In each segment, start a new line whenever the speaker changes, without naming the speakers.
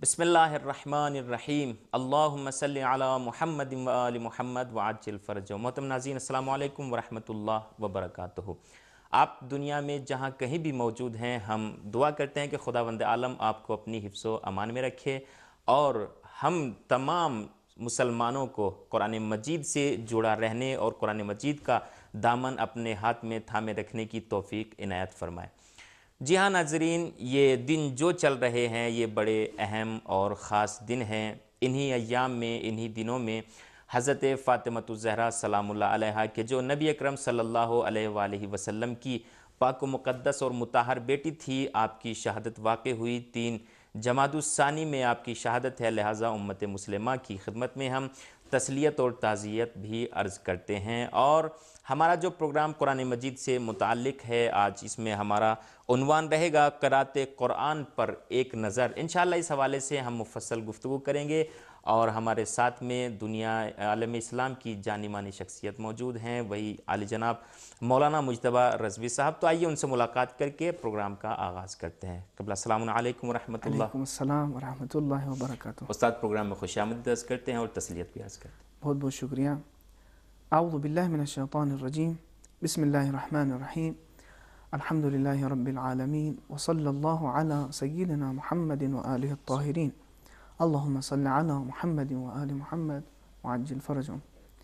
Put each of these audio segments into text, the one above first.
بسم اللہ الرحمن الرحیم اللہم صلی علی محمد و آل محمد وعجل فرجہ۔ محترم ناظرین، السلام علیکم ورحمۃ اللہ وبرکاتہ۔ آپ دنیا میں جہاں کہیں بھی موجود ہیں، ہم دعا کرتے ہیں کہ خداوند عالم آپ کو اپنی حفظ و امان میں رکھے اور ہم تمام مسلمانوں کو قرآن مجید سے جڑا رہنے اور قرآن مجید کا دامن اپنے ہاتھ میں تھامے رکھنے کی توفیق عنایت فرمائے۔ جی ہاں ناظرین، یہ دن جو چل رہے ہیں یہ بڑے اہم اور خاص دن ہیں۔ انہی ایام میں، انہی دنوں میں حضرت فاطمۃ الزہرا سلام اللہ علیہا کے جو نبی اکرم صلی اللہ علیہ وآلہ وسلم کی پاک و مقدس اور مطہر بیٹی تھی، آپ کی شہادت واقع ہوئی 3 جمادی الثانی میں آپ کی شہادت ہے، لہٰذا امت مسلمہ کی خدمت میں ہم تسلیت اور تعزیت بھی عرض کرتے ہیں۔ اور ہمارا جو پروگرام قرآن مجید سے متعلق ہے، آج اس میں ہمارا عنوان رہے گا قرأت قرآن پر ایک نظر۔ انشاءاللہ اس حوالے سے ہم مفصل گفتگو کریں گے اور ہمارے ساتھ میں دنیا عالم اسلام کی جانی مانی شخصیت موجود ہیں، وہی عالی جناب مولانا مجتبیٰ رضوی صاحب۔ تو آئیے ان سے ملاقات کر کے پروگرام کا آغاز کرتے ہیں۔ قبلہ السلام علیکم ورحمۃ اللہ۔
وعلیکم السلام ورحمۃ اللہ وبرکاتہ۔
استاد، پروگرام میں خوش آمدید عرض کرتے ہیں اور تسلیت بھی عرض کرتے ہیں۔
بہت بہت شکریہ۔ اعوذ باللہ من الشیطان الرجیم، بسم اللہ الرحمن الرحیم، الحمد للہ رب العالمین، وصلی اللہ علی سیدنا محمد وآلہ الطاہرین، اللہم صلی علی محمد وآل محمد وعجل فرجہم۔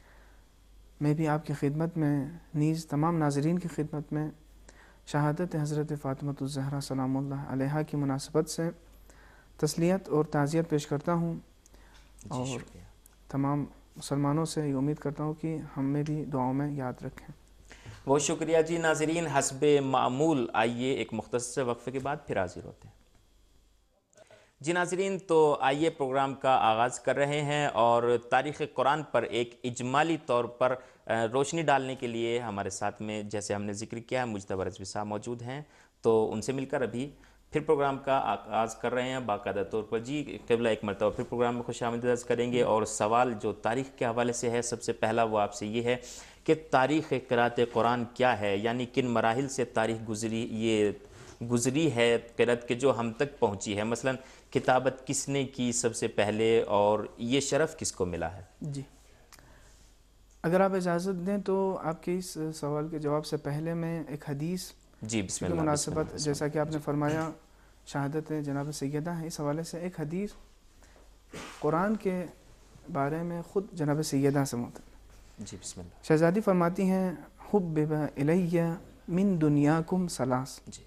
میں بھی آپ کی خدمت میں، نیز تمام ناظرین کی خدمت میں شہادت حضرت فاطمۃ الزہرا سلام اللہ علیہا کی مناسبت سے تسلیت اور تعزیت پیش کرتا ہوں، اور تمام مسلمانوں سے یہ امید کرتا ہوں کہ ہمیں بھی دعاؤں میں یاد رکھیں۔
بہت شکریہ جی۔ ناظرین، حسب معمول آئیے ایک مختصر وقفے کے بعد پھر حاضر ہوتے ہیں۔ جی ناظرین، تو آئیے پروگرام کا آغاز کر رہے ہیں اور تاریخ قرآن پر ایک اجمالی طور پر روشنی ڈالنے کے لیے ہمارے ساتھ میں، جیسے ہم نے ذکر کیا، مجتبیٰ رضوی صاحب موجود ہیں، تو ان سے مل کر ابھی پھر پروگرام کا آغاز کر رہے ہیں باقاعدہ طور پر۔ جی قبلہ ایک مرتبہ پھر پروگرام میں خوش آمدید عرض کریں گے، اور سوال جو تاریخ کے حوالے سے ہے سب سے پہلا وہ آپ سے یہ ہے کہ تاریخ قرأت قرآن کیا ہے، یعنی کن مراحل سے تاریخ گزری ہے قرأت کے جو ہم تک پہنچی ہے، مثلا کتابت کس نے کی سب سے پہلے اور یہ شرف کس کو ملا ہے؟
جی، اگر آپ اجازت دیں تو آپ کے اس سوال کے جواب سے پہلے میں ایک حدیث
جی بسم
کی
اللہ۔
مناسبت، جیسا کہ آپ نے فرمایا شہادت جناب سیدہ ہے، اس حوالے سے ایک حدیث قرآن کے بارے میں خود جناب سیدہ سے متعلق۔
جی بسم اللہ۔
شہزادی فرماتی ہیں، حبب الی من دنیاکم ثلاث،
جی،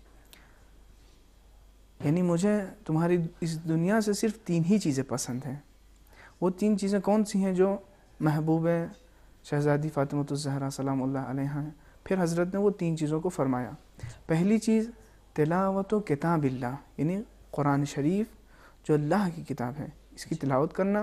یعنی مجھے تمہاری اس دنیا سے صرف 3 ہی چیزیں پسند ہیں۔ وہ 3 چیزیں کون سی ہیں جو محبوب شہزادی فاطمۃ الزہرا سلام اللہ علیہا ہیں؟ پھر حضرت نے وہ 3 چیزوں کو فرمایا۔ پہلی چیز تلاوت و کتاب اللہ، یعنی قرآن شریف جو اللہ کی کتاب ہے اس کی تلاوت کرنا۔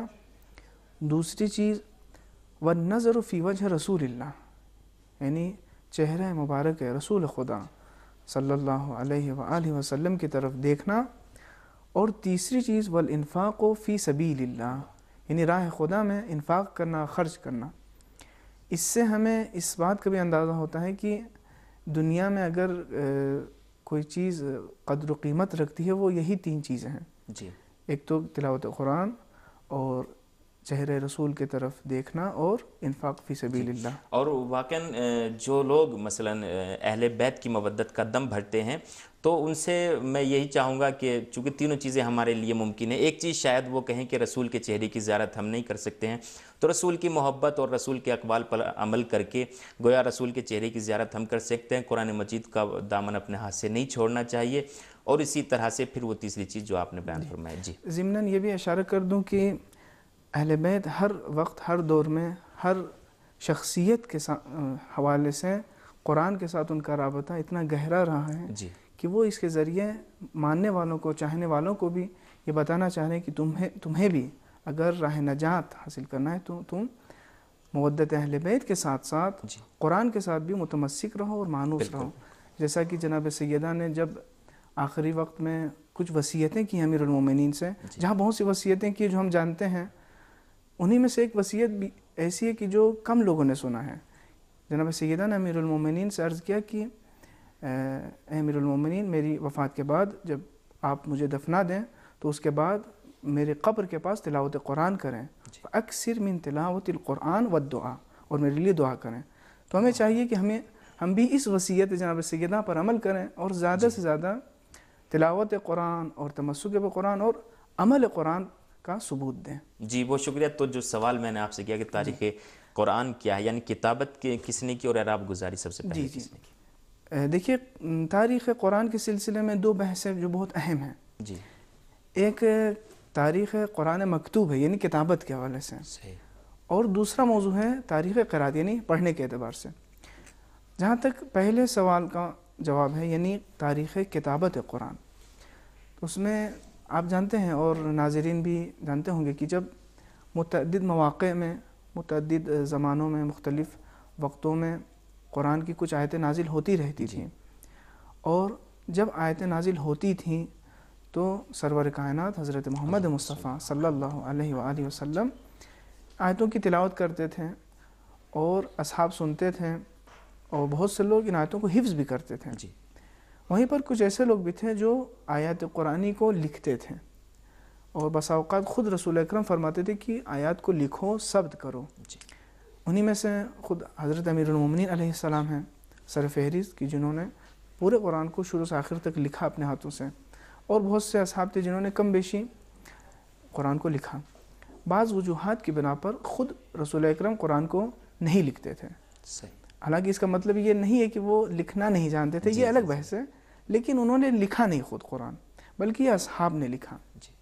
دوسری چیز والنظر فی وجہ رسول اللہ، یعنی چہرہ مبارک رسول خدا صلی اللہ علیہ وآلہ وسلم کی طرف دیکھنا۔ اور تیسری چیز والانفاق فی سبیل اللہ، یعنی راہ خدا میں انفاق کرنا، خرچ کرنا۔ اس سے ہمیں اس بات کا بھی اندازہ ہوتا ہے کہ دنیا میں اگر کوئی چیز قدر و قیمت رکھتی ہے وہ یہی 3 چیزیں ہیں۔
جی،
ایک تو تلاوت قرآن، اور چہرہ رسول کی طرف دیکھنا، اور انفاق فی سبیل اللہ۔
اور واقعاً جو لوگ مثلا اہل بیت کی مودت کا دم بھرتے ہیں، تو ان سے میں یہی چاہوں گا کہ چونکہ تینوں چیزیں ہمارے لیے ممکن ہیں، ایک چیز شاید وہ کہیں کہ رسول کے چہرے کی زیارت ہم نہیں کر سکتے ہیں، تو رسول کی محبت اور رسول کے اقوال پر عمل کر کے گویا رسول کے چہرے کی زیارت ہم کر سکتے ہیں۔ قرآن مجید کا دامن اپنے ہاتھ سے نہیں چھوڑنا چاہیے، اور اسی طرح سے پھر وہ تیسری چیز جو آپ نے بیان فرمایا۔ جی،
ضمناً یہ بھی اشارہ کر دوں کہ اہل بیت ہر وقت، ہر دور میں، ہر شخصیت کے حوالے سے قرآن کے ساتھ ان کا رابطہ اتنا گہرا رہا ہے
جی،
کہ وہ اس کے ذریعے ماننے والوں کو، چاہنے والوں کو بھی یہ بتانا چاہ رہے ہیں کہ تمہیں بھی اگر راہ نجات حاصل کرنا ہے تو تم مودت اہل بیت کے ساتھ ساتھ قرآن کے ساتھ بھی متمسک رہو اور مانوس رہو۔ جیسا کہ جناب سیدہ نے جب آخری وقت میں کچھ وصیتیں کی امیر المومنین سے، جہاں بہت سی وصیتیں کی جو ہم جانتے ہیں، انہی میں سے ایک وصیت بھی ایسی ہے کہ جو کم لوگوں نے سنا ہے۔ جناب سیدہ نے امیر المومنین سے عرض کیا کہ اے امیر المومنین، میری وفات کے بعد جب آپ مجھے دفنا دیں تو اس کے بعد میرے قبر کے پاس تلاوت قرآن کریں، اکثر من تلاوت القرآن والدعا، اور میرے لیے دعا کریں۔ تو ہمیں چاہیے کہ ہم بھی اس وصیت جناب سیدنا پر عمل کریں اور زیادہ سے زیادہ تلاوت قرآن اور تمسک بقرآن اور عمل قرآن کا ثبوت دیں۔
جی بہت شکریہ۔ تو جو سوال میں نے آپ سے کیا کہ تاریخ قرآن کیا ہے، یعنی کتابت کس نے کی اور اعراب گزاری سب سے پہلے کس نے کی؟
دیکھیے تاریخ قرآن کے سلسلے میں دو بحثیں جو بہت اہم ہیں۔
جی،
ایک تاریخ قرآن مکتوب ہے یعنی کتابت کے حوالے سے،
صحیح، اور
اور دوسرا موضوع ہے تاریخ قرات یعنی پڑھنے کے اعتبار سے۔ جہاں تک پہلے سوال کا جواب ہے یعنی تاریخ کتابت قرآن، تو اس میں آپ جانتے ہیں اور ناظرین بھی جانتے ہوں گے کہ جب متعدد مواقع میں، متعدد زمانوں میں، مختلف وقتوں میں قرآن کی کچھ آیتیں نازل ہوتی رہتی تھیں، اور جب آیتیں نازل ہوتی تھیں تو سرور کائنات حضرت محمد مصطفیٰ صلی اللہ علیہ وآلہ وسلم آیتوں کی تلاوت کرتے تھے اور اصحاب سنتے تھے، اور بہت سے لوگ ان آیتوں کو حفظ بھی کرتے تھے۔
جی،
وہیں پر کچھ ایسے لوگ بھی تھے جو آیات قرآنی کو لکھتے تھے، اور بسا اوقات خود رسول اکرم فرماتے تھے کہ آیات کو لکھو، ثبت کرو۔
جی،
انہی میں سے خود حضرت امیر المومنین علیہ السلام ہیں سر فہرست کی، جنہوں نے پورے قرآن کو شروع سے آخر تک لکھا اپنے ہاتھوں سے، اور بہت سے اصحاب تھے جنہوں نے کم بیشی قرآن کو لکھا۔ بعض وجوہات کی بنا پر خود رسول اکرم قرآن کو نہیں لکھتے تھے،
صحیح،
حالانکہ اس کا مطلب یہ نہیں ہے کہ وہ لکھنا نہیں جانتے تھے، یہ الگ بحث ہے، لیکن انہوں نے لکھا نہیں خود قرآن، بلکہ یہ اصحاب نے لکھا۔
جی،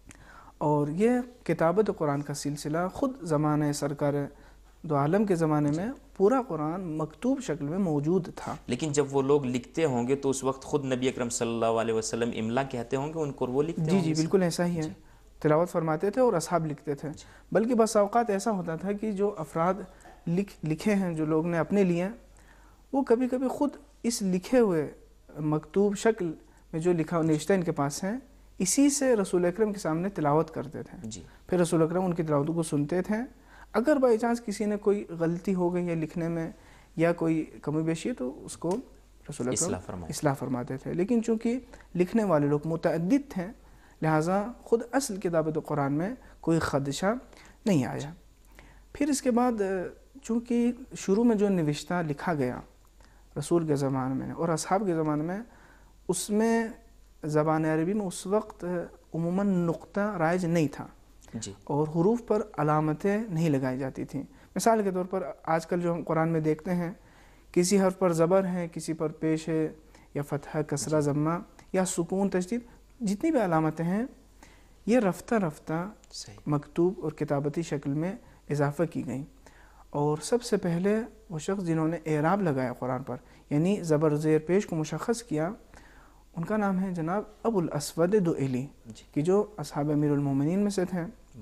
اور یہ کتابت قرآن کا سلسلہ خود زمانہ سرکار دو عالم کے زمانے میں پورا قرآن مکتوب شکل میں موجود تھا۔
لیکن جب وہ لوگ لکھتے ہوں گے تو اس وقت خود نبی اکرم صلی اللہ علیہ وسلم املا کہتے ہوں گے ان کو، وہ لکھتے
جی
ہوں
جی
گے؟
بالکل ایسا ہی ہے، تلاوت فرماتے تھے اور اصحاب لکھتے تھے، بلکہ بس اوقات ایسا ہوتا تھا کہ جو افراد لکھے ہیں، جو لوگ نے اپنے لیے، وہ کبھی کبھی خود اس لکھے ہوئے مکتوب شکل میں جو لکھا نوشتہ ان کے پاس ہیں، اسی سے رسول اکرم کے سامنے تلاوت کرتے تھے۔
جی،
پھر رسول اکرم ان کی تلاوتوں کو سنتے تھے۔ اگر بائی چانس کسی نے کوئی غلطی ہو گئی ہے لکھنے میں یا کوئی کمی بیشی ہے تو اس کو رسول اکرم اصلاح فرماتے تھے، لیکن چونکہ لکھنے والے لوگ متعدد تھے لہٰذا خود اصل کتابت قرآن میں کوئی خدشہ نہیں آیا۔ پھر اس کے بعد چونکہ شروع میں جو نوشتہ لکھا گیا رسول کے زمانے میں اور اصحاب کے زمانے میں، اس میں زبان عربی میں اس وقت عموماً نقطہ رائج نہیں تھا،
جی،
اور حروف پر علامتیں نہیں لگائی جاتی تھیں۔ مثال کے طور پر آج کل جو ہم قرآن میں دیکھتے ہیں، کسی حرف پر زبر ہے، کسی پر پیش ہے، یا فتحہ، کسرہ، ضمہ، یا سکون، تشدید، جتنی بھی علامتیں ہیں یہ رفتہ رفتہ مکتوب اور کتابتی شکل میں اضافہ کی گئیں۔ اور سب سے پہلے وہ شخص جنہوں نے اعراب لگایا قرآن پر، یعنی زبر زیر پیش کو مشخص کیا، ان کا نام ہے جناب ابو الاسود دؤلی، کہ جو اصحاب امیر المومنین میں سے تھے،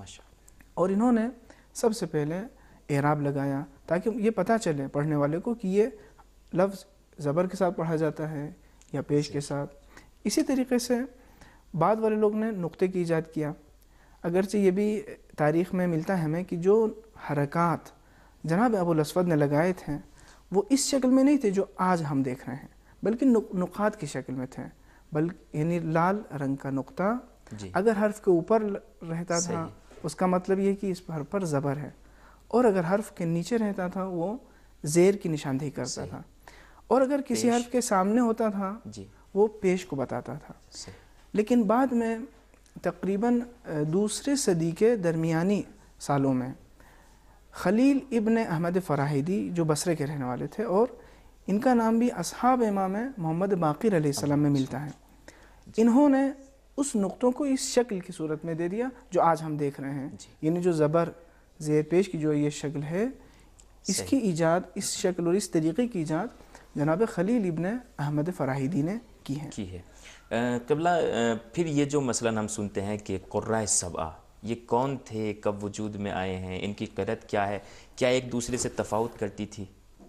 اور انہوں نے سب سے پہلے اعراب لگایا تاکہ یہ پتہ چلے پڑھنے والے کو کہ یہ لفظ زبر کے ساتھ پڑھا جاتا ہے یا پیش کے ساتھ۔ اسی طریقے سے بعد والے لوگ نے نقطے کی ایجاد کیا، اگرچہ یہ بھی تاریخ میں ملتا ہے ہمیں کہ جو حرکات جناب ابو الاسود نے لگائے تھے وہ اس شکل میں نہیں تھے جو آج ہم دیکھ رہے ہیں، بلکہ نقاط کی شکل میں تھے، یعنی لال رنگ کا نقطہ اگر حرف کے اوپر رہتا تھا اس کا مطلب یہ کہ اس حرف پر زبر ہے، اور اگر حرف کے نیچے رہتا تھا وہ زیر کی نشاندہی کرتا تھا، اور اگر کسی حرف کے سامنے ہوتا تھا وہ پیش کو بتاتا تھا۔ لیکن بعد میں تقریباً دوسرے صدی کے درمیانی سالوں میں خلیل ابن احمد فراہیدی جو بصرے کے رہنے والے تھے، اور ان کا نام بھی اصحاب امام محمد باقر علیہ السلام میں ملتا ہے، انہوں نے اس نقطوں کو اس شکل کی صورت میں دے دیا جو آج ہم دیکھ رہے ہیں، یعنی جو زبر زیر پیش کی جو یہ شکل ہے، اس کی ایجاد، اس شکل اور اس طریقے کی ایجاد جناب خلیل ابن احمد فراہیدی نے کی ہے۔
قبلہ پھر یہ جو مثلاً ہم سنتے ہیں کہ قرۂ سبع، یہ کون تھے، کب وجود میں آئے ہیں، ان کی قرت کیا ہے، کیا ایک دوسرے سے تفاوت کرتی تھی؟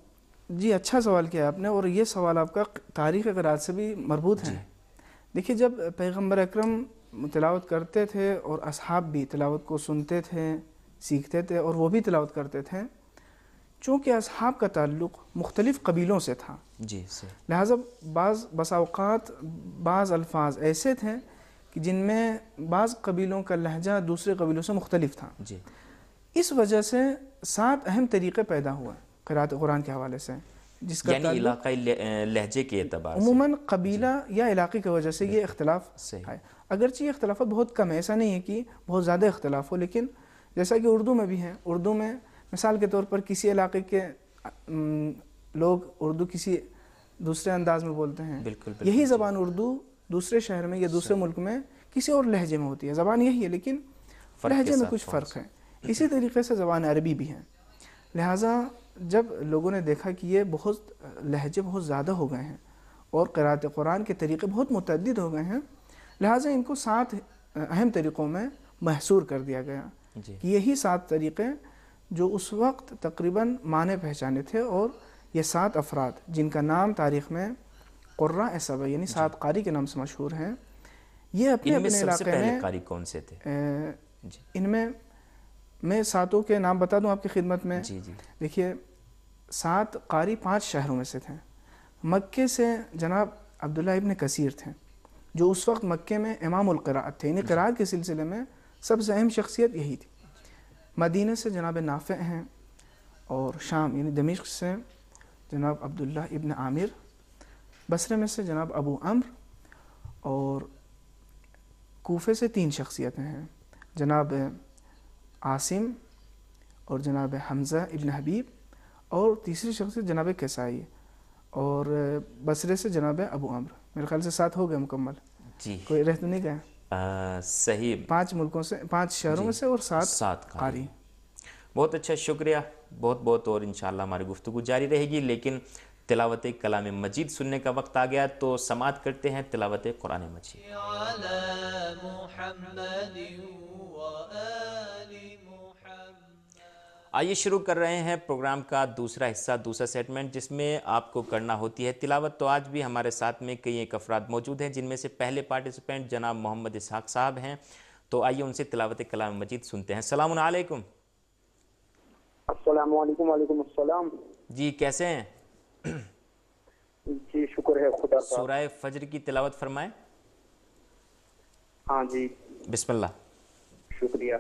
جی اچھا سوال کیا آپ نے، اور یہ سوال آپ کا تاریخ قرات سے بھی مربوط ہے۔ دیکھیے جب پیغمبر اکرم تلاوت کرتے تھے اور اصحاب بھی تلاوت کو سنتے تھے، سیکھتے تھے، اور وہ بھی تلاوت کرتے تھے، چونکہ اصحاب کا تعلق مختلف قبیلوں سے تھا، لہٰذا بس اوقات بعض الفاظ ایسے تھے کہ جن میں بعض قبیلوں کا لہجہ دوسرے قبیلوں سے مختلف تھا.
جی
اس وجہ سے 7 اہم طریقے پیدا ہوئے قراءت قرآن کے حوالے سے، جس کا
یعنی
تعلق
علاقائی لہجے کے اعتبار سے.
عموماً قبیلہ یا علاقے کی وجہ سے یہ اختلاف
صحیح.
ہے. اگرچہ یہ اختلافات بہت کم ہے، ایسا نہیں ہے کہ بہت زیادہ اختلاف ہو، لیکن جیسا کہ اردو میں بھی ہے، اردو میں مثال کے طور پر کسی علاقے کے لوگ اردو کسی دوسرے انداز میں بولتے ہیں.
بالکل
یہی زبان اردو دوسرے شہر میں یا دوسرے ملک میں کسی اور لہجے میں ہوتی ہے. زبان یہی ہے لیکن لہجے میں کچھ فرق ہے. اسی طریقے سے زبان عربی بھی ہے. لہٰذا جب لوگوں نے دیکھا کہ یہ بہت لہجے بہت زیادہ ہو گئے ہیں اور قراءت قرآن کے طریقے بہت متعدد ہو گئے ہیں، لہٰذا ان کو 7 اہم طریقوں میں محصور کر دیا گیا کہ یہی 7 طریقے جو اس وقت تقریباً مانے پہچانے تھے، اور یہ 7 افراد جن کا نام تاریخ میں قراء 7 یعنی 7 قاری کے نام سے مشہور ہیں، یہ اپنے اپنے
سب سے
علاقے
پہلے
میں
قاری کون سے تھے؟
ان میں 7 کے نام بتا دوں آپ کی خدمت میں. دیکھیے 7 قاری 5 شہروں میں سے تھے. مکے سے جناب عبداللہ ابن کثیر تھے جو اس وقت مکے میں امام القراءت تھے، یعنی قراءت کے سلسلے میں سب سے اہم شخصیت یہی تھی. مدینہ سے جناب نافع ہیں، اور شام یعنی دمشق سے جناب عبداللہ ابن عامر، بصرے میں سے جناب ابو عمرو، اور کوفے سے 3 شخصیتیں ہیں، جناب عاصم اور جناب حمزہ ابن حبیب، اور تیسری شخصیت جناب کسائی، اور بصرے سے جناب ابو عمرو. میرے خیال سے 7 ہو گئے مکمل. کوئی رہ تو نہیں گیا؟
صحیح.
5 ملکوں سے، 5 شہروں میں سے، اور 7 قاری.
بہت اچھا، شکریہ بہت بہت. اور انشاءاللہ ہماری گفتگو جاری رہے گی، لیکن تلاوت کلام مجید سننے کا وقت آ گیا، تو سماعت کرتے ہیں تلاوت قرآن مجید. آئیے شروع کر رہے ہیں پروگرام کا دوسرا حصہ، دوسرا سیگمنٹ، جس میں آپ کو کرنا ہوتی ہے تلاوت. تو آج بھی ہمارے ساتھ میں کئی ایک افراد موجود ہیں، جن میں سے پہلے پارٹیسپینٹ جناب محمد اسحاق صاحب ہیں. تو آئیے ان سے تلاوت کلام مجید سنتے ہیں. السلام علیکم.
السلام علیکم. وعلیکم السلام.
جی کیسے ہیں؟
جی شکر ہے خدا کا.
سورہ فجر کی تلاوت فرمائیں.
ہاں جی
بسم اللہ.
شکریہ.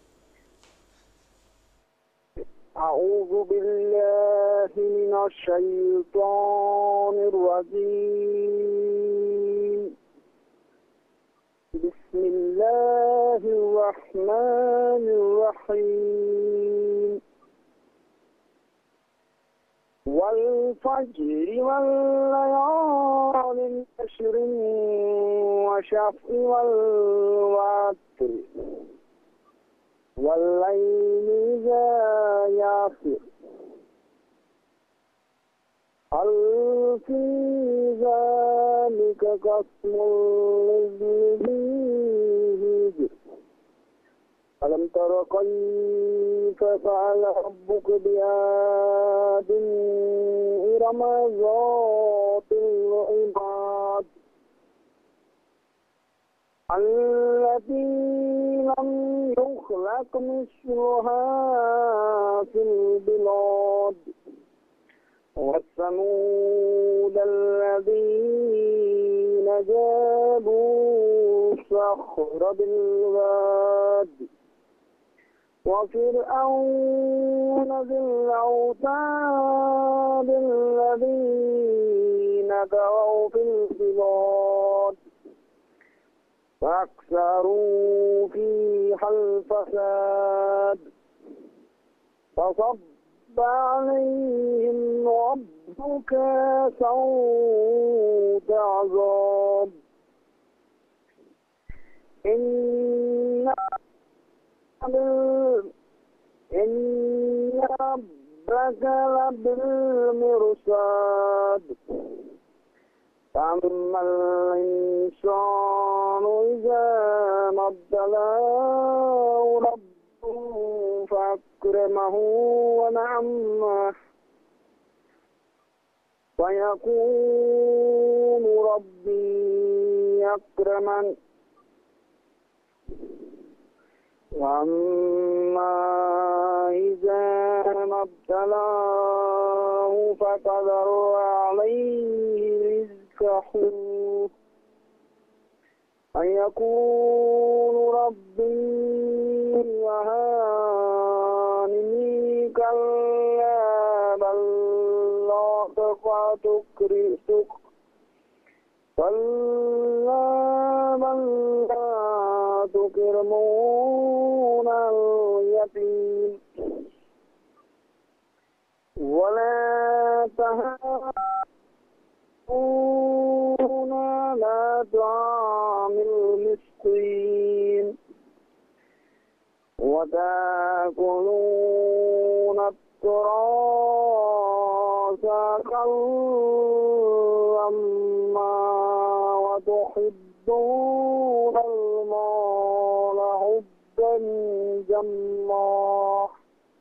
اعوذ باللہ من الشیطان الرجیم. بسم اللہ الرحمن الرحیم. والفجر واللیال العشر والشفع والوتر واللیل اذا یسر هل فی ذلک قسم للذی ألم تر كيف فعل ربك بعاد إرم ذات العماد التي لم يخلق مثلها في البلاد وثمود الذين جابوا الصخر بالواد وفرعون ذي الأوتاد الذين طغوا في البلاد فأكثروا فيها الفساد فصب عليهم ربك سوط عذاب إن ربك لبالمرصاد فأما الإنسان إذا ما ابتلاه ربه فأكرمه ونعمه فيقول ربي أكرمن وأما إذا ما ابتلاه فقدر عليه رزقه أن يقول ربي يهانني كلا بل لا تكرمون اليتيم ولا تهانون على طعام المسكين وتأكلون التراث أكلا لما وتحبون المال حبا جما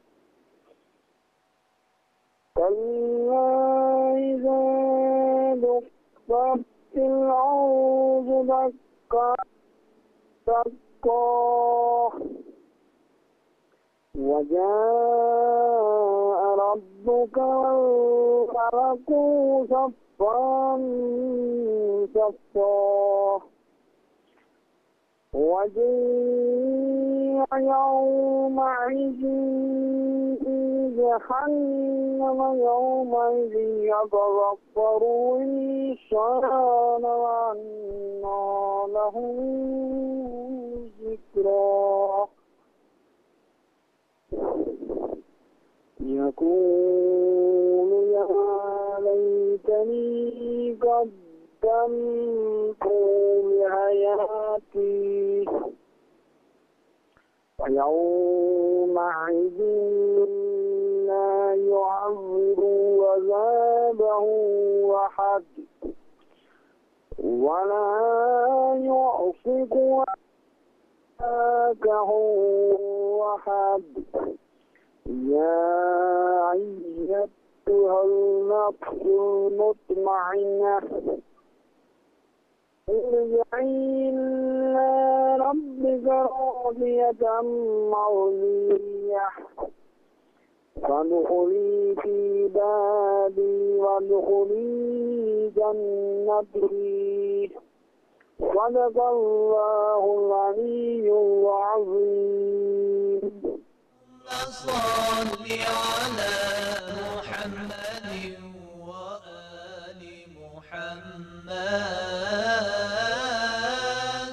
كلا إذا دكت الأرض دكا دكا وجاء ربك والملك صفا صفا وجيء يومئذ جهنم يومئذ يتذكر الإنسان وأنى له ذكرى يقول يا ليتني قدمت لحياتي ويومئذ لا يعذب عذابه أحد ولا يعصق وثاقه أحد يا أيتها النفس المطمئنة ارجعي إلى ربك راضية مرضية فادخلي في بابي وادخلي جنتي صدق الله العلي العظيم.
صل على محمد وآل محمد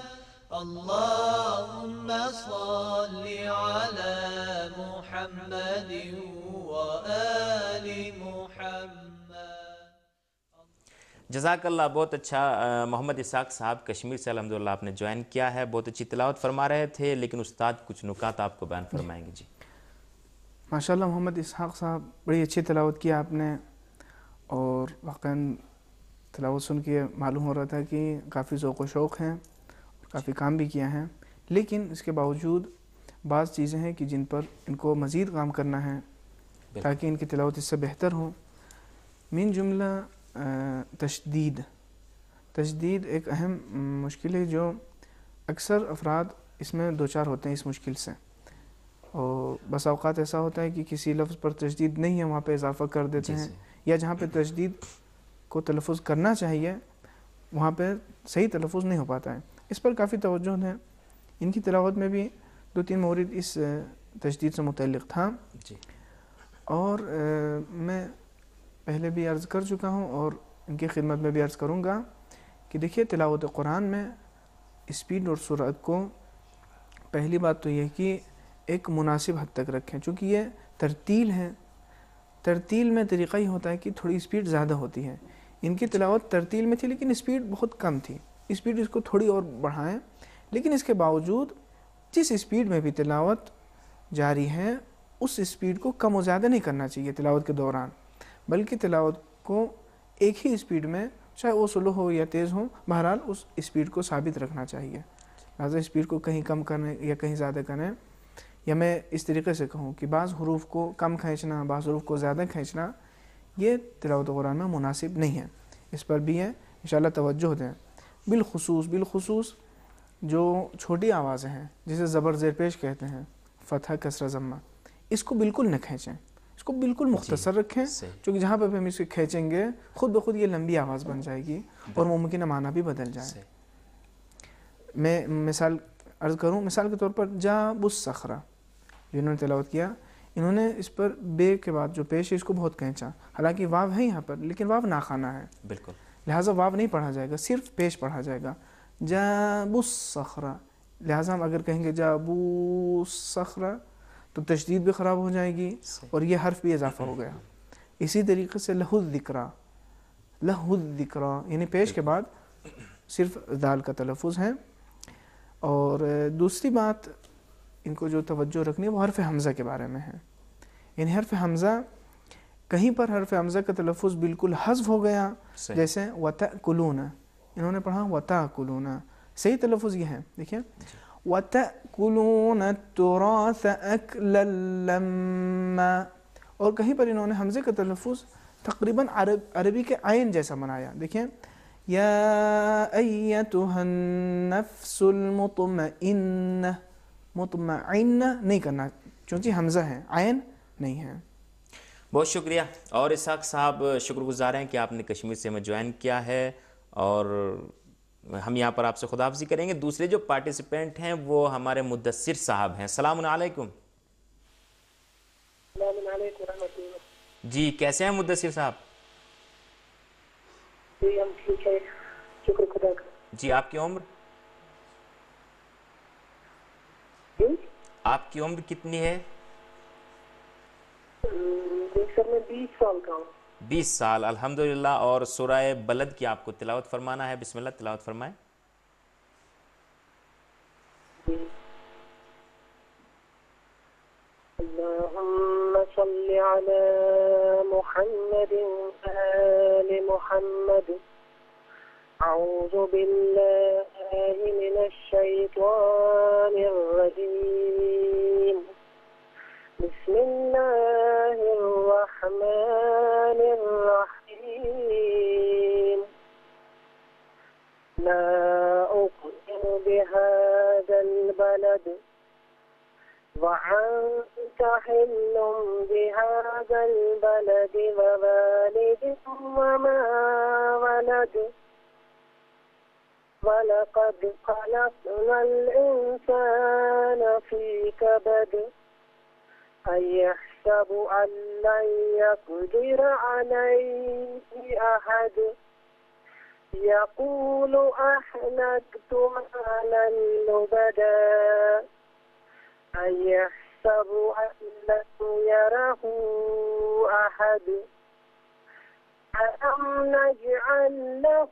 اللهم صل على محمد وآل محمد.
جزاک اللہ. بہت اچھا. محمد اسحاق صاحب کشمیر سے الحمدللہ آپ نے جوائن کیا ہے. بہت اچھی تلاوت فرما رہے تھے لیکن استاد کچھ نکات آپ کو بیان فرمائیں گے. جی
ماشاءاللہ محمد اسحاق صاحب بڑی اچھی تلاوت کی آپ نے اور واقعاً تلاوت سن کے معلوم ہو رہا تھا کہ کافی ذوق و شوق ہیں اور کافی کام بھی کیا ہے لیکن اس کے باوجود بعض چیزیں ہیں کہ جن پر ان کو مزید کام کرنا ہے تاکہ ان کی تلاوت اس سے بہتر ہو. من جملہ تشدید ایک اہم مشکل ہے جو اکثر افراد اس میں دوچار ہوتے ہیں اس مشکل سے اور بس اوقات ایسا ہوتا ہے کہ کسی لفظ پر تشدید نہیں ہے وہاں پہ اضافہ کر دیتے ہیں یا جہاں پہ تشدید کو تلفظ کرنا چاہیے وہاں پہ صحیح تلفظ نہیں ہو پاتا ہے. اس پر کافی توجہ ہے. ان کی تلاوت میں بھی 2-3 مورد اس تشدید سے متعلق تھا اور میں پہلے بھی عرض کر چکا ہوں اور ان کی خدمت میں بھی عرض کروں گا کہ دیکھیے تلاوت قرآن میں اسپیڈ اور سرعت کو پہلی بات تو یہ کہ ایک مناسب حد تک رکھیں چونکہ یہ ترتیل ہے. ترتیل میں طریقہ ہی ہوتا ہے کہ تھوڑی اسپیڈ زیادہ ہوتی ہے. ان کی تلاوت ترتیل میں تھی لیکن اسپیڈ بہت کم تھی. اسپیڈ اس کو تھوڑی اور بڑھائیں لیکن اس کے باوجود جس اسپیڈ میں بھی تلاوت جاری ہے اس اسپیڈ کو کم و زیادہ نہیں کرنا چاہیے تلاوت کے دوران بلکہ تلاوت کو ایک ہی اسپیڈ میں چاہے وہ سلو ہو یا تیز ہو بہرحال اس اسپیڈ کو ثابت رکھنا چاہیے. لہٰذا اسپیڈ کو کہیں کم کریں یا کہیں زیادہ کریں یا میں اس طریقے سے کہوں کہ بعض حروف کو کم کھینچنا بعض حروف کو زیادہ کھینچنا یہ تلاوت قرآن میں مناسب نہیں ہے. اس پر بھی ہے انشاءاللہ توجہ دیں. بالخصوص جو چھوٹی آوازیں ہیں جسے زبر زیر پیش کہتے ہیں فتح کسرہ ضمہ اس کو بالکل نہ کھینچیں. اس کو بالکل مختصر رکھیں چونکہ جہاں پہ ہم اسے کھینچیں گے خود بخود یہ لمبی آواز بن جائے گی اور ممکنہ معنی بھی بدل جائے. میں مثال عرض کروں، مثال کے طور پر جاب الصخرہ جو انہوں نے تلاوت کیا، انہوں نے اس پر بے کے بعد جو پیش ہے اس کو بہت کھینچا، حالانکہ واو ہے یہاں پر لیکن واو ناخوانہ ہے،
بالکل،
لہٰذا واو نہیں پڑھا جائے گا، صرف پیش پڑھا جائے گا جاب الصخرہ. لہٰذا ہم اگر کہیں گے جاب الصخرہ تو تشدید بھی خراب ہو جائے گی اور یہ حرف بھی اضافہ ہو گیا. اسی طریقے سے لہ الذکریٰ، لہ الذکریٰ یعنی پیش کے بعد صرف دال کا تلفظ ہے. اور دوسری بات ان کو جو توجہ رکھنی ہے وہ حرف حمزہ کے بارے میں ہے. یعنی حرف حمزہ کہیں پر حرف حمزہ کا تلفظ بالکل حذف ہو گیا، جیسے وَتَأْكُلُونَ، انہوں نے پڑھا وَتَأْكُلُونَ، صحیح تلفظ یہ ہے، دیکھیں وَتَأْكُلُونَ التُّرَاثَ أَكْلًا لَمًّا، اور کہیں پر انہوں نے حمزے کا تلفظ تقریباً عربی کے عین جیسا بنایا. دیکھیں یا ایتھا النفس المطمئنہ، مطمئنہ نہیں کرنا چونکہ حمزہ ہے، عین نہیں ہے.
بہت شکریہ. اور اسحاق صاحب شکر گزار ہیں کہ آپ نے کشمیر سے ہمیں جوائن کیا ہے، اور ہم یہاں پر آپ سے خداحافظی کریں گے. دوسرے جو پارٹیسپینٹ ہیں وہ ہمارے مدثر صاحب ہیں. السلام علیکم.
السلام علیکم ورحمۃ اللہ.
جی کیسے ہیں مدثر صاحب؟
جی ہم ٹھیک ہے، شکر خدا کا.
جی آپ کی عمر؟
جی
آپ کی عمر کتنی ہے؟
سر میں 20 سال کا ہوں.
20 سال، الحمدللہ. اور سورہ بلد کی آپ کو تلاوت فرمانا ہے. بسم اللہ تلاوت فرمائیں.
اللهم صل على محمد وآل محمد. أعوذ بالله من الشيطان الرجيم. بسم الله الرحمن الرحيم. لا أقسم بهذا البلد وأنت حل بهذا البلد ووالد وما ولد. ولقد خلقنا الإنسان في كبد. أيحسب أن لن يقدر عليه أحد. يقول أهلكت مالا لبدا. أيحسب أن لم يره أحد. ألم نجعل له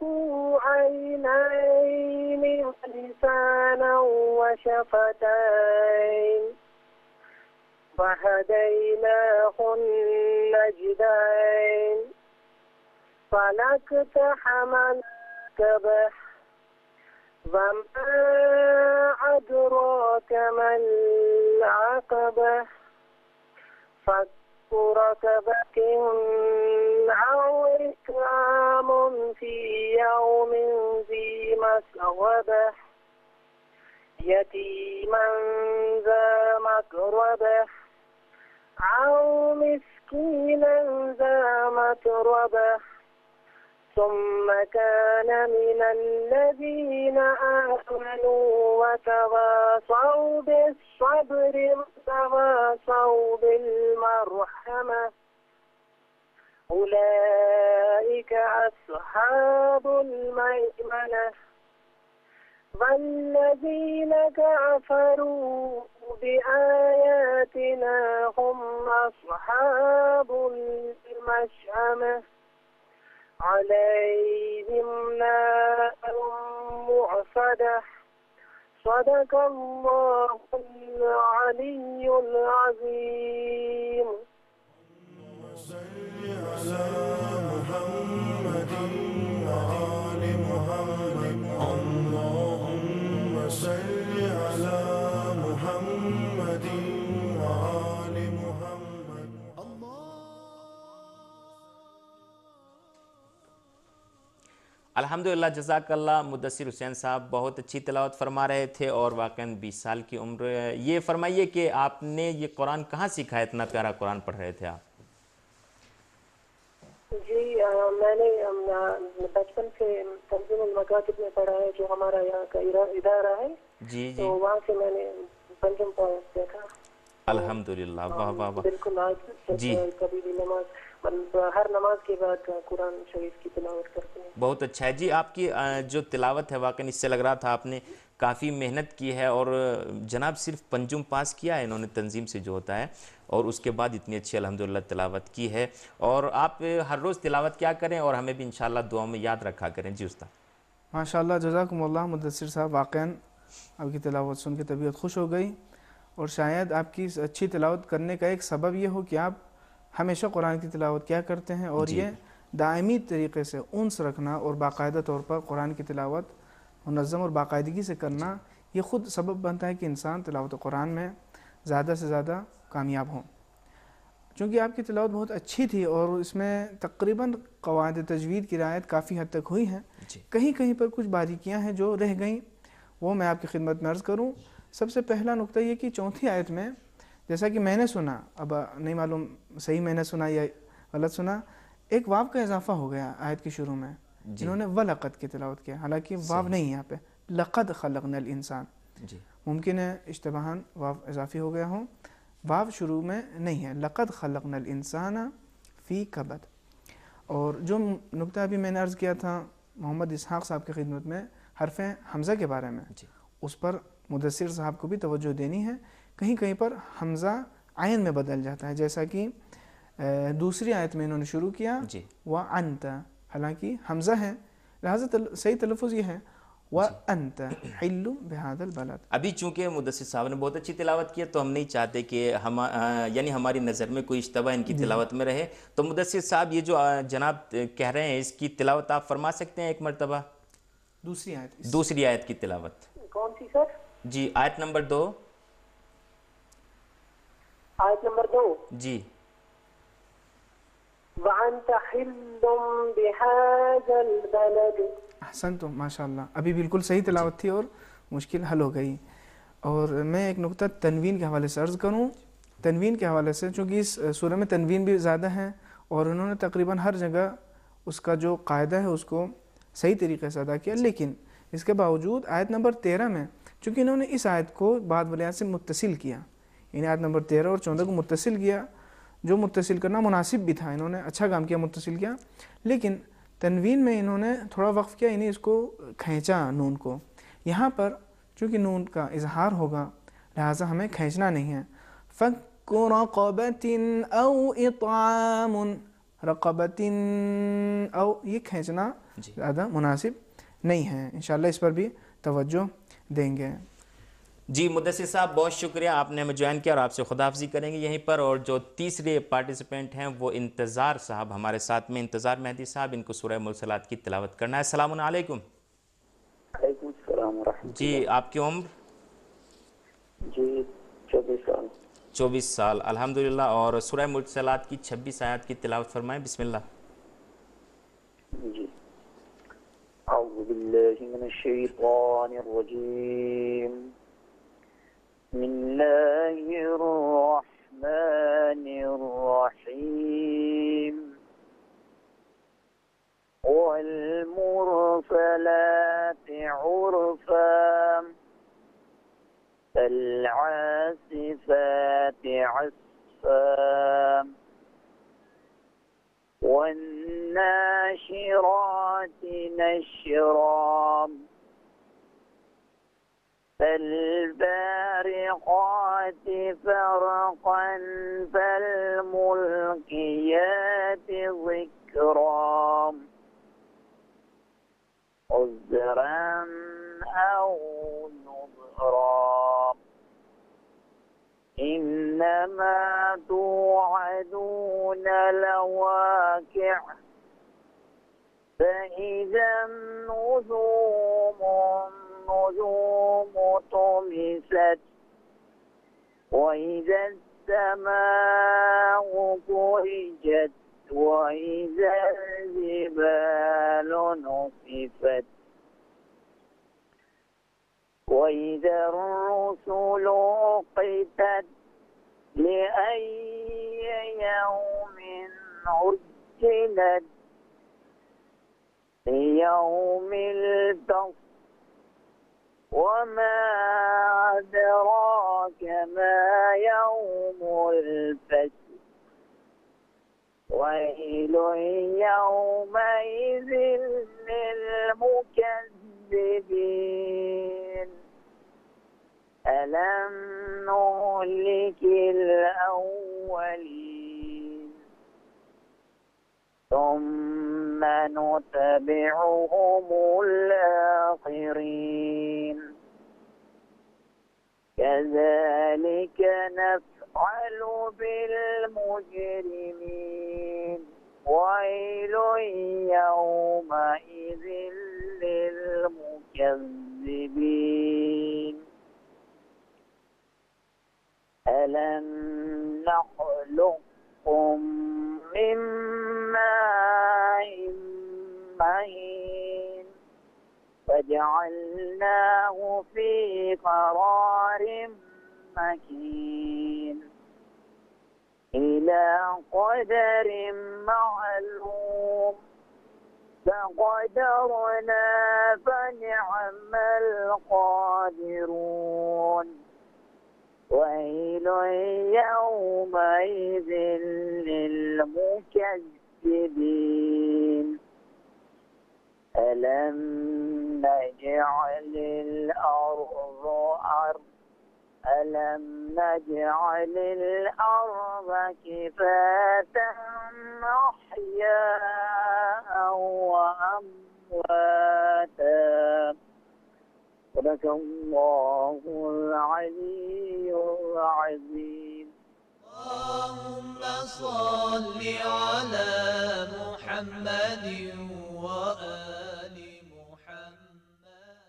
عينين ولسانا وشفتين وهديناه النجدين. فلاقتحم العقبة. وما أدراك ما العقبة. فك رقبة أو إطعام في يوم ذي مسغبة. يتيما ذا مقربة أو مسكينا ذا متربة. ثم كان من الذين آمنوا وتواصوا بالصبر وتواصوا بالمرحمة. أولئك أصحاب الميمنة. والذين كفروا بآياتنا هم أصحاب المشأمة. عليهم نار مؤصدة. صدق الله العلي العظيم.
الحمدللہ جزاک اللہ. مدثر حسین صاحب بہت اچھی تلاوت فرما رہے تھے اور واقعاً 20 سال کی عمر. یہ فرمائیے کہ آپ نے یہ قرآن کہاں سیکھا ہے؟ اتنا پیارا قرآن پڑھ رہے تھے آپ.
جی میں نے بچپن سے تنظیم المکاتب میں پڑھا ہے، جو ہمارا یہاں کا ادارہ ہے،
جی
تو
جی
وہاں سے میں نے پنجم پوائنٹ دیکھا.
الحمدللہ، واہ واہ واہ.
بالکل آج
جی
کبھی بھی نماز، ہر نماز کے بعد قرآن شریف کی تلاوت کرتے ہیں.
بہت اچھا ہے جی. آپ کی جو تلاوت ہے واقعی اس سے لگ رہا تھا آپ نے کافی محنت کی ہے، اور جناب صرف پنجم پاس کیا ہے انہوں نے تنظیم سے جو ہوتا ہے، اور اس کے بعد اتنی اچھی الحمدللہ تلاوت کی ہے. اور آپ ہر روز تلاوت کیا کریں اور ہمیں بھی انشاءاللہ دعاؤں میں یاد رکھا کریں. جی استاد.
ماشاء اللہ، جزاکم اللہ مدثر صاحب، واقعاً آپ کی تلاوت سن کے طبیعت خوش ہو گئی، اور شاید آپ کی اس اچھی تلاوت کرنے کا ایک سبب یہ ہو کہ آپ ہمیشہ قرآن کی تلاوت کیا کرتے ہیں، اور
جی
یہ دائمی طریقے سے انس رکھنا اور باقاعدہ طور پر قرآن کی تلاوت منظم اور باقاعدگی سے کرنا، یہ خود سبب بنتا ہے کہ انسان تلاوت قرآن میں زیادہ سے زیادہ کامیاب ہوں. چونکہ آپ کی تلاوت بہت اچھی تھی اور اس میں تقریباً قواعد تجوید کی رعایت کافی حد تک ہوئی ہیں،
جی
کہیں کہیں پر کچھ باریکیاں ہیں جو رہ گئیں، وہ میں آپ کی خدمت میں عرض کروں. سب سے پہلا نقطہ یہ کہ چوتھی آیت میں، جیسا کہ میں نے سنا، اب نہیں معلوم صحیح میں نے سنا یا غلط سنا، ایک واو کا اضافہ ہو گیا آیت کی شروع میں.
جی
انہوں نے وَلَقَدْ کی تلاوت کیا، حالانکہ واو نہیں ہے یہاں پہ، لقد خلقنا الانسان.
جی
ممکن ہے اشتباہاً واو اضافی ہو گیا ہوں، واو شروع میں نہیں ہے، لقد خلقنا الانسان فی کبد. اور جو نقطہ ابھی میں نے عرض کیا تھا محمد اسحاق صاحب کی خدمت میں حرف حمزہ کے بارے میں،
جی
اس پر مدثر صاحب کو بھی توجہ دینی ہے. کہیں کہیں پر حمزہ عین میں بدل جاتا ہے، جیسا کہ دوسری آیت میں انہوں نے شروع کیا
جی
وَأَنْتَ، حالانکہ حمزہ ہے، لہٰذا صحیح تلفظ یہ ہے وَأَنْتَ حِلُّ بِهَذَا الْبَلَدِ.
ابھی چونکہ مدثر صاحب نے بہت اچھی تلاوت کی ہے تو ہم نہیں چاہتے کہ یعنی ہماری نظر میں کوئی اشتباہ ان کی تلاوت میں رہے. تو مدثر صاحب یہ جو جناب کہہ رہے ہیں اس کی تلاوت آپ فرما سکتے ہیں ایک مرتبہ؟
دوسری آیت
دوسری آیت کی تلاوت.
کون سی سر؟
جی آیت نمبر 2.
آیت نمبر 2.
جی
وَأَنْتَ حِلٌّ بِهَذَا الْبَلَدِ.
احسنتم، ماشاء اللہ، ابھی بالکل صحیح تلاوت تھی اور مشکل حل ہو گئی. اور میں ایک نقطہ تنوین کے حوالے سے عرض کروں. تنوین کے حوالے سے چونکہ اس سورہ میں تنوین بھی زیادہ ہے، اور انہوں نے تقریباً ہر جگہ اس کا جو قاعدہ ہے اس کو صحیح طریقے سے ادا کیا، لیکن اس کے باوجود آیت نمبر 13 میں چونکہ انہوں نے اس آیت کو بعد والی آیت سے متصل کیا، یعنی آیت نمبر 13 اور 14 کو متصل کیا، جو متصل کرنا مناسب بھی تھا، انہوں نے اچھا کام کیا متصل کیا، لیکن تنوین میں انہوں نے تھوڑا وقف کیا، یعنی اس کو کھینچا نون کو. یہاں پر چونکہ نون کا اظہار ہوگا لہٰذا ہمیں کھینچنا نہیں ہے. فَكُّ رَقَبَةٍ أَوْ إِطْعَامٌ، رقبتن او، یہ کھینچنا زیادہ مناسب نہیں ہے. انشاءاللہ اس پر بھی توجہ دیں گے.
جی مدثر صاحب بہت شکریہ، آپ نے ہمیں جوائن کیا، اور آپ سے خداحافظی کریں گے یہیں پر. اور جو تیسرے پارٹیسپینٹ ہیں وہ انتظار صاحب ہمارے ساتھ میں، انتظار مہدی صاحب، ان کو سورہ مرسلات کی تلاوت کرنا ہے. السلام علیکم.
وعلیکم السلام ورحمۃ
جی آپ کی عمر؟
جی 24 سال.
24 سال، الحمدللہ. اور سورہ مرسلات کی 26 آیات کی تلاوت فرمائیں. بسم اللہ.
جی اعوذ باللہ من الشیطان الرجیم، بسم اللہ الرحمن الرحیم، والمرسلات عرفا فالعاصفات عصفا والناشرات نشرا فالبارقات فرقا فالملقيات ذكرا عذرا أو نذرا إنما توعدون لواقع فإذا النجوم طمست وإذا السماء فرجت وإذا الجبال نصفت وإذا الرسل أقتت لأي يوم أجلت ليوم الفصل وما أدراك ما يوم الفصل ويل يومئذ للمكذبين ألم نهلك الأولين ثم نتبعهم الآخرين كذلك نفعل بالمجرمين ويل يومئذ للمكذبين ألم نخلقكم من ماء مهين فجعلناه في قرار مكين إلى قدر معلوم فقدرنا فنعم القادرون ويل يومئذ للمكذبين ألم نجعل الأرض كفاتا أحياء وأمواتا صدق الله العلي العظيم.
اللهم صل على محمد وآل محمد.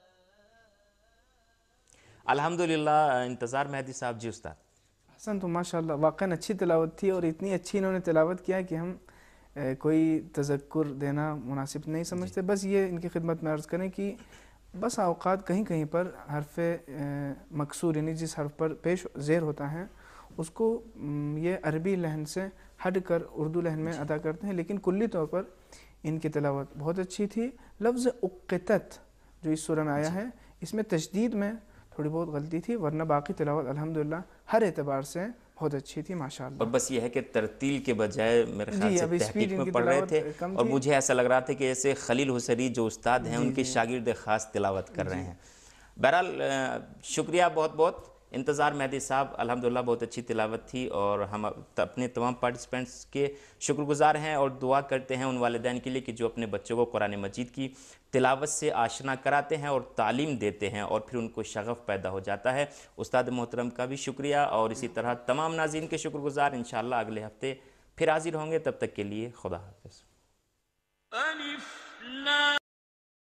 अल्हम्दुलिल्लाह। इंतज़ार मेहदी साहब जी उस्ताद।
हसन तो माशाल्लाह वाक़ई अच्छी तिलावत थी और इतनी अच्छी इन्होंने तिलावत किया कि हम कोई तज़क्कुर देना मुनासिब नहीं समझते। बस ये इनकी खिदमत में अर्ज़ करें कि बस औक़ात कहीं कहीं पर हर्फ़ मकसूर यानी जिस हर्फ पर पेश ज़ेर होता है उसको ये अरबी लहन से हट कर उर्दू लहन में अदा करते हैं, लेकिन कुल्ली तौर पर इनकी तिलावत बहुत अच्छी थी। लफ्ज़ उक़्क़तत जो इस सूरह में आया है इसमें तशदीद में थोड़ी बहुत गलती थी, वरना बाकी तिलावत अल्हम्दुलिल्लाह हर एतबार से बहुत अच्छी थी माशाअल्लाह।
और बस यह है कि तरतील के बजाय मेरे ख्याल से तहकीक में पढ़ रहे थे और मुझे ऐसा लग रहा था कि जैसे खलील हुसैनी जो उस्ताद हैं उनके शागिर्द ख़ास तिलावत कर रहे हैं। बहरहाल शुक्रिया बहुत बहुत। इंतज़ार मेहदी साहब अल्हम्दुलिल्लाह बहुत अच्छी तिलावत थी और हम अपने तमाम पार्टिसिपेंट्स के शुक्रगुज़ार हैं और दुआ करते हैं उन वालिदैन के लिए कि जो अपने बच्चों को कुरान मजीद की तिलावत से आशना कराते हैं और तालीम देते हैं और फिर उनको शगफ़ पैदा हो जाता है। उस्ताद मोहतरम का भी शुक्रिया और इसी तरह तमाम नाज़रीन के शुक्रगुज़ार। इंशाअल्लाह अगले हफ्ते फिर हाजिर होंगे, तब तक के लिए खुदा हाफ़िज़।